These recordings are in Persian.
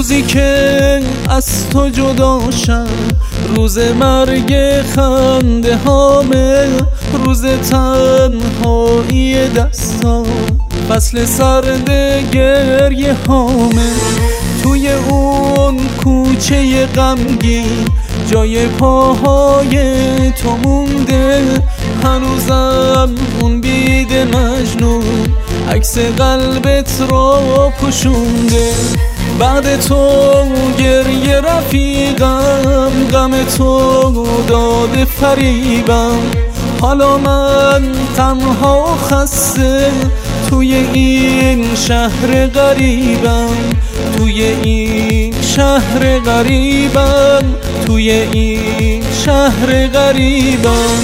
روزی که از تو جدا شم، روز مرگ خنده هامه، روز تنهایی دستام، فصل سرد گریه هامه. توی اون کوچه غمگین جای پاهای تو مونده، هنوزم اون بید مجنون عکس قلبت رو پوشونده. بعد تو گریه رفیقم، غم تو داده فریبم، حالا من تنها و خسته توی این شهر غریبم، توی این شهر غریبم، توی این شهر غریبم.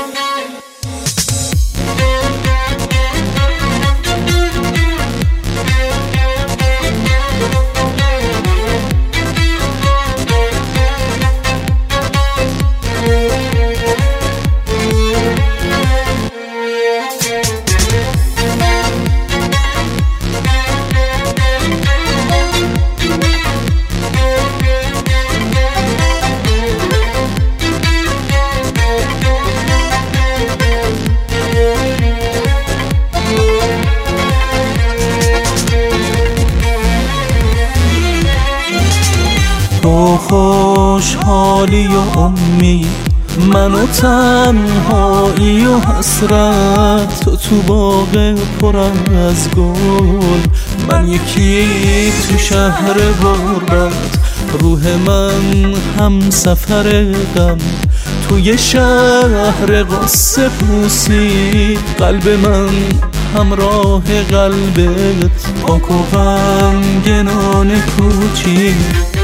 تو خوشحالی و امید، من و تنهایی و حسرت، تو باغ پر از گل، من یکی تو شهر غربت. روح من هم سفر غم توی شهر غصه پوسی، قلب من همراه قلبت پاک و غمگنان کوچی.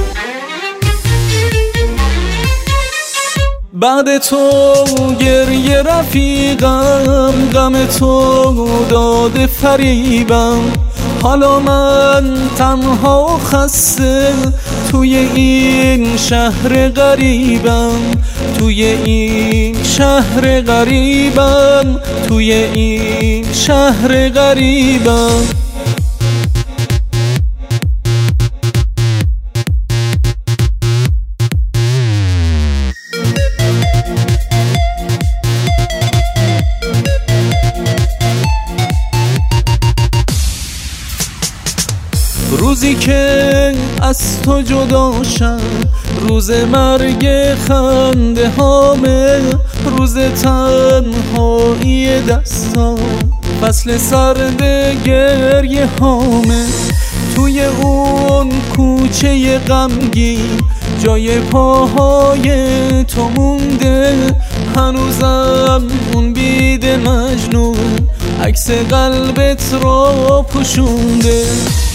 بعد تو گریه رفیقم، غم تو داده فریبم، حالا من تنها و خسته توی این شهر غریبم، توی این شهر غریبم، توی این شهر غریبم. روزی که از تو جدا شم، روز مرگ خنده هامه، روز تنهایی دستام، فصل سرد گریه هامه. توی اون کوچه غمگین جای پاهای تو مونده، هنوزم اون بید مجنون عکس قلبت رو پوشونده.